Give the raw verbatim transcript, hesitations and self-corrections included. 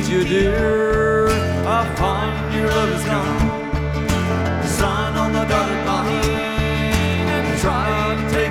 you, dear. I find your love is gone. Sign on the dotted line and try to take